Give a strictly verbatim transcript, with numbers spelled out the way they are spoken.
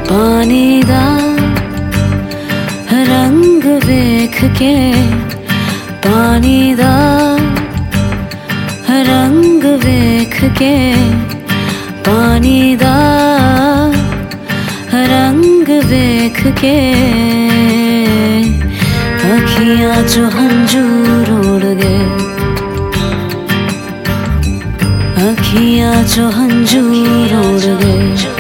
पानी दा रंग वेख के, पानी दा रंग वेख के, पानी दा रंग वेख के, अखियां चो हंजूर उड़ गए, अखियां चो हंजूर उड़ गए।